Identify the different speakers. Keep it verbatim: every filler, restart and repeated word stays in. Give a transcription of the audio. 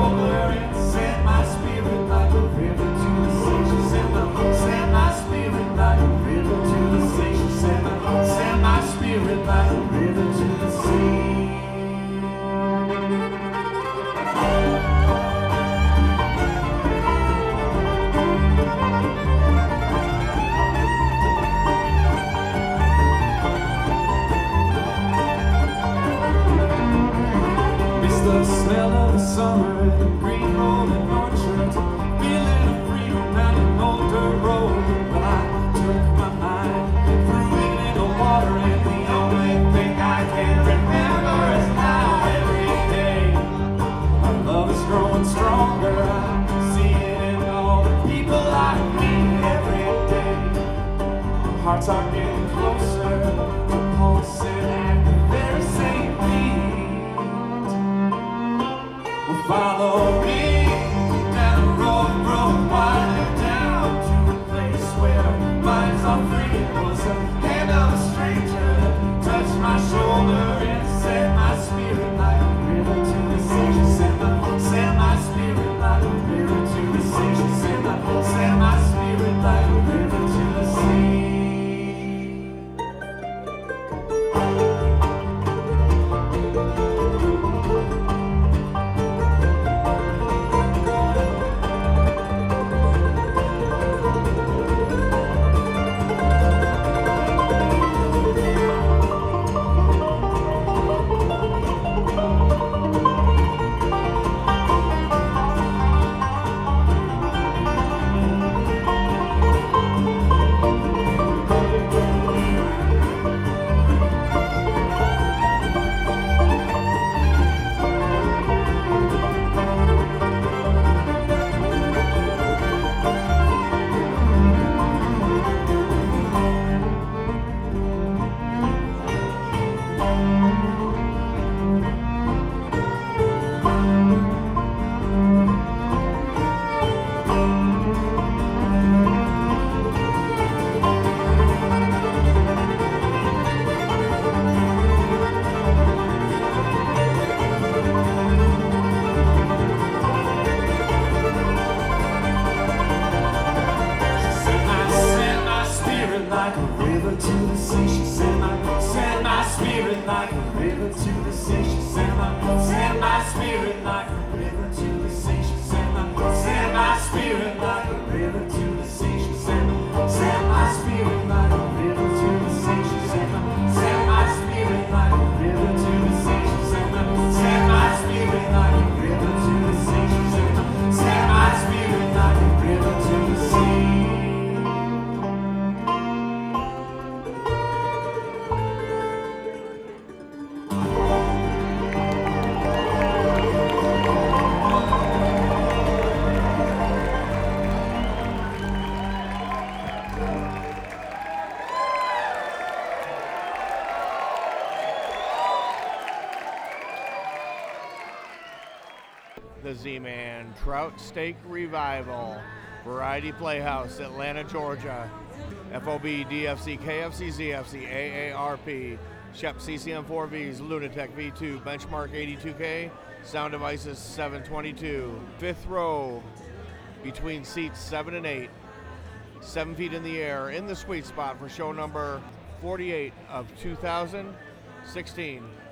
Speaker 1: shoulder and sent my spirit like a river to the sea. She sent my, sent my spirit like a river to the sea. She sent my, sent my spirit like a river to the sea. The smell of the summer and the green rolling orchards, feeling of freedom down an old dirt road. But I took my mind, threw it in the water, and the only thing I can remember is how every day our love is growing stronger. I see it in all the people I meet every day. Our hearts are getting closer to pulsing at the very same beat. Follow me down the road, road winding down to a place where minds are free. It was a hand of a stranger that touched my shoulder and set my spirit like a river to the sea. She set my, set my spirit like a river to the sea. She set my, set my spirit like a river to the sea.
Speaker 2: The Z-Man Trout Steak Revival, Variety Playhouse, Atlanta, Georgia. F O B, D F C, K F C, Z F C, A A R P, Shep C C M four Vs, Lunatech V two, Benchmark eighty-two K, Sound Devices seven twenty-two. Fifth row between seats seven and eight, seven feet in the air, in the sweet spot for show number forty-eight of two thousand sixteen.